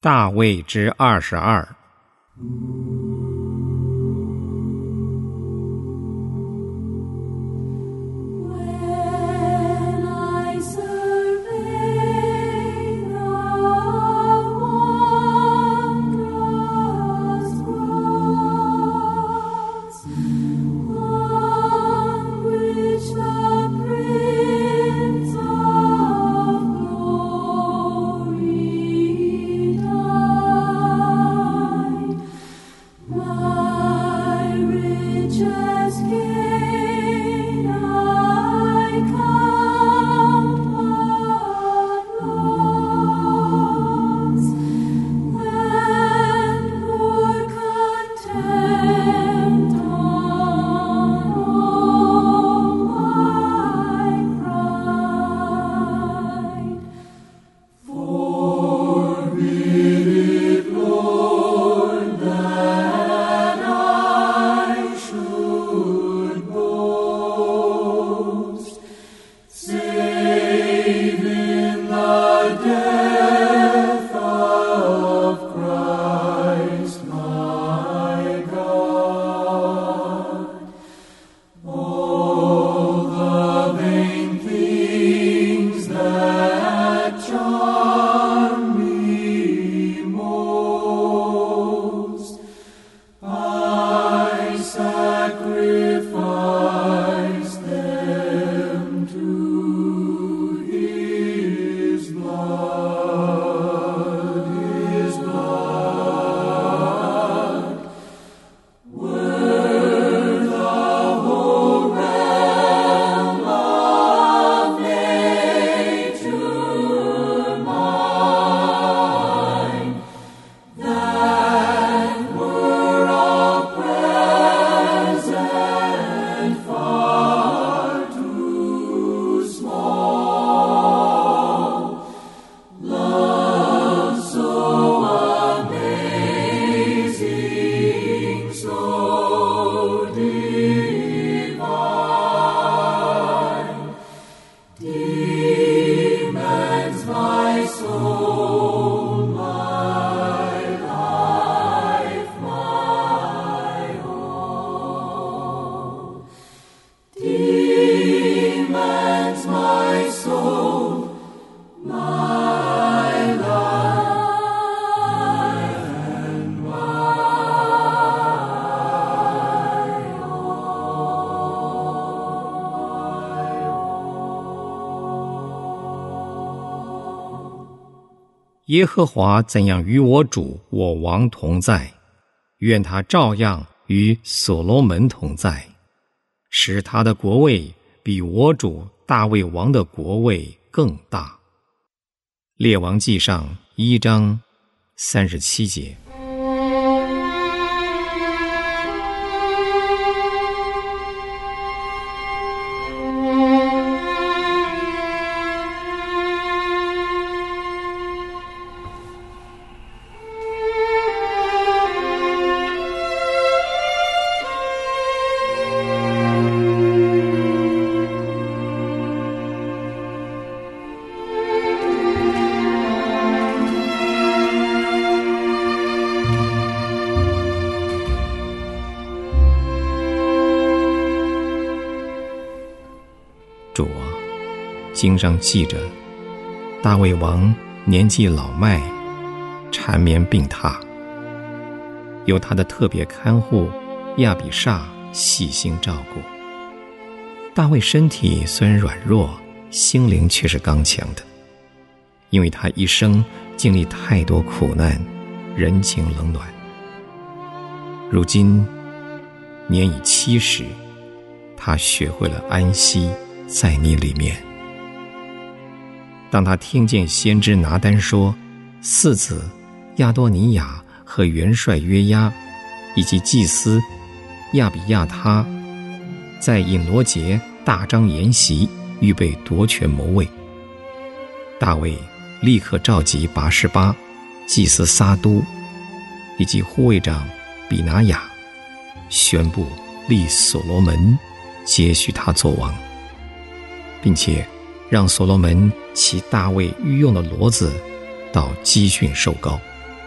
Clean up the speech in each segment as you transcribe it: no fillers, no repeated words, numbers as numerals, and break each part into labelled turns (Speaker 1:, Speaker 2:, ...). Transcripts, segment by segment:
Speaker 1: 大卫之22。耶和华怎样与我主我王同在，愿他照样与所罗门同在，使他的国位比我主大卫王的国位更大。列王纪上1章37节。主啊，经上记着，大卫王年纪老迈，缠绵病榻，由他的特别看护亚比煞细心照顾。大卫身体虽然软弱，心灵却是刚强的，因为他一生经历太多苦难，人情冷暖。如今年已70，他学会了安息在你里面。当他听见先知拿单说，4子亚多尼雅和元帅约押以及祭司亚比亚他在隐罗节大张筵席，预备夺权谋位，大卫立刻召集拔示巴、祭司撒都以及护卫长比拿雅，宣布立所罗门接续他做王，并且让所罗门骑大卫御用的骡子到基训受膏。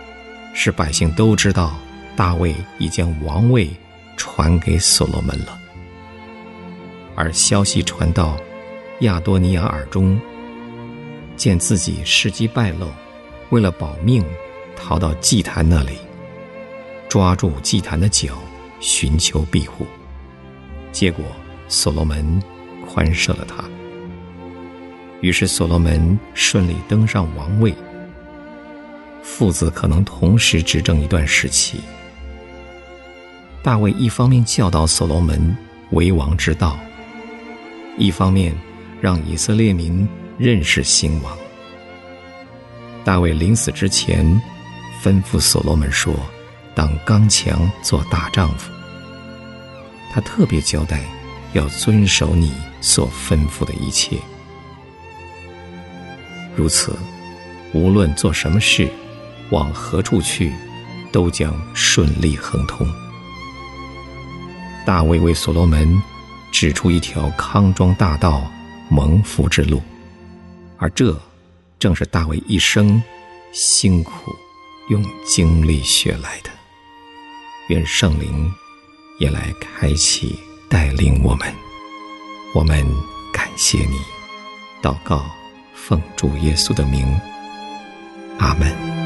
Speaker 1: 使百姓都知道大卫已将王位传给所罗门了。而消息传到亚多尼亚耳中，见自己事迹败露，为了保命逃到祭坛那里，抓住祭坛的脚寻求庇护，结果所罗门宽赦了他。于是所罗门顺利登上王位，父子可能同时执政一段时期。大卫一方面教导所罗门为王之道，一方面让以色列民认识新王。大卫临死之前吩咐所罗门说，当刚强做大丈夫。他特别交代要遵守你所吩咐的一切。如此，无论做什么事，往何处去，都将顺利亨通。大卫为所罗门指出一条康庄大道、蒙福之路，而这正是大卫一生辛苦用精力学来的。愿圣灵也来开启带领我们。我们感谢你。祷告奉主耶稣的名，阿们。